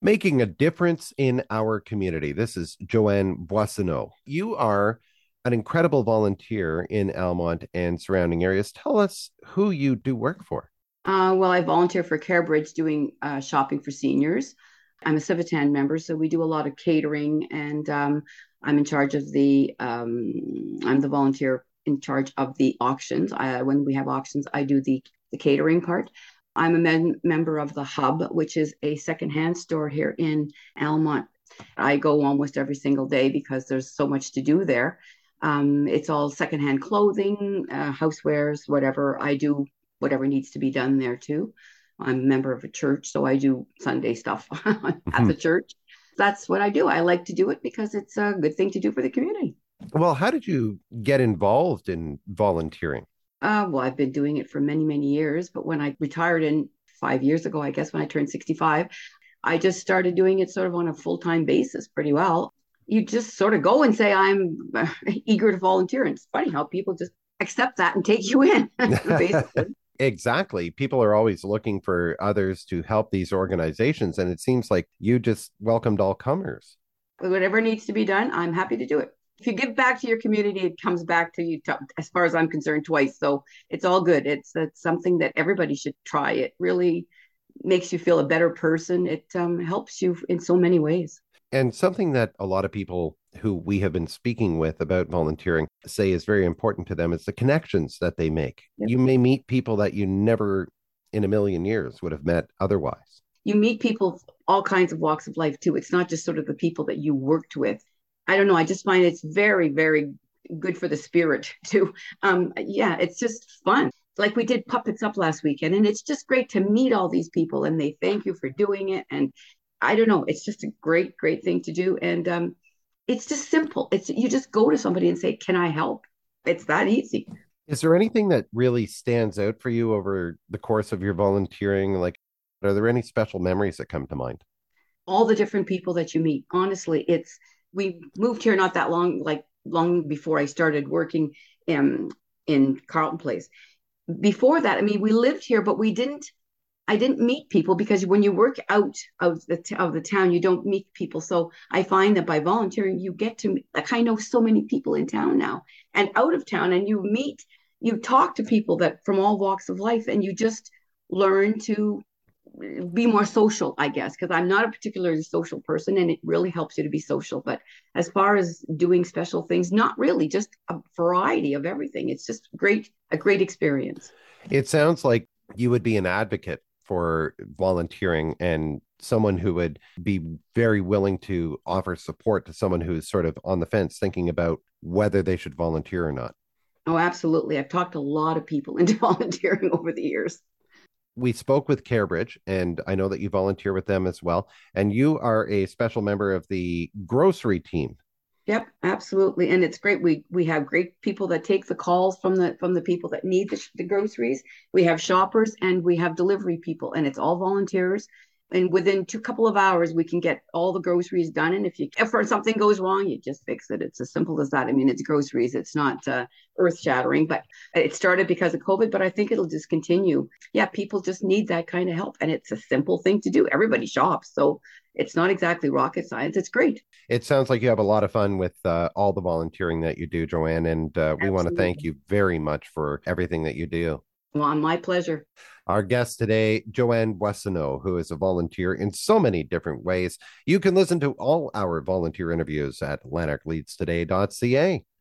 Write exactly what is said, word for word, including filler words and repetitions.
Making a difference in our community. This is Joanne Boissonneau. You are an incredible volunteer in Almont and surrounding areas. Tell us who you do work for. Uh, well, I volunteer for CareBridge doing uh, shopping for seniors. I'm a Civitan member, so we do a lot of catering, and um, I'm in charge of the. Um, I'm the volunteer in charge of the auctions. I, when we have auctions, I do the the catering part. I'm a men, member of the Hub, which is a secondhand store here in Almont. I go almost every single day because there's so much to do there. Um, it's all secondhand clothing, uh, housewares, whatever. I do whatever needs to be done there too. I'm a member of a church, so I do Sunday stuff at the Mhm. church. That's what I do. I like to do it because it's a good thing to do for the community. Well, how did you get involved in volunteering? Uh, well, I've been doing it for many, many years, but when I retired in five years ago, I guess when I turned sixty-five, I just started doing it sort of on a full time basis pretty well. You just sort of go and say, I'm uh, eager to volunteer. And it's funny how people just accept that and take you in, basically. Exactly. People are always looking for others to help these organizations, and it seems like you just welcomed all comers. Whatever needs to be done, I'm happy to do it. If you give back to your community, it comes back to you, to, as far as I'm concerned, twice. So it's all good. It's, it's something that everybody should try. It really makes you feel a better person. It um, helps you in so many ways. And something that a lot of people who we have been speaking with about volunteering say is very important to them is the connections that they make. Yep. You may meet people that you never in a million years would have met otherwise. You meet people all kinds of walks of life too. It's not just sort of the people that you worked with. I don't know. I just find it's very, very good for the spirit too. Um, yeah, it's just fun. Like we did Puppets Up last weekend, and it's just great to meet all these people, and they thank you for doing it. And I don't know, it's just a great, great thing to do, and um, it's just simple. It's you just go to somebody and say, "Can I help?" It's that easy. Is there anything that really stands out for you over the course of your volunteering? Like, are there any special memories that come to mind? All the different people that you meet. Honestly, it's we moved here not that long, like long before I started working in in Carlton Place. Before that, I mean, we lived here, but we didn't. I didn't meet people because when you work out of the of the town, you don't meet people. So I find that by volunteering, you get to like I know so many people in town now and out of town, and you meet, you talk to people that from all walks of life, and you just learn to be more social, I guess, because I'm not a particularly social person and it really helps you to be social. But as far as doing special things, not really, just a variety of everything. It's just great, a great experience. It sounds like you would be an advocate for volunteering and someone who would be very willing to offer support to someone who's sort of on the fence thinking about whether they should volunteer or not. Oh, absolutely. I've talked to a lot of people into volunteering over the years. We spoke with CareBridge, and I know that you volunteer with them as well. And you are a special member of the grocery team. Yep, absolutely, and it's great. We we have great people that take the calls from the from the people that need the, the groceries. We have shoppers and we have delivery people, and it's all volunteers. And within two couple of hours, we can get all the groceries done. And if you if something goes wrong, you just fix it. It's as simple as that. I mean, it's groceries. It's not uh, earth shattering, but it started because of COVID. But I think it'll just continue. Yeah, people just need that kind of help, and it's a simple thing to do. Everybody shops, so it's not exactly rocket science. It's great. It sounds like you have a lot of fun with uh, all the volunteering that you do, Joanne. And uh, we want to thank Absolutely. you very much for everything that you do. Well, my pleasure. Our guest today, Joanne Boissonneau, who is a volunteer in so many different ways. You can listen to all our volunteer interviews at lanark leads today dot c a.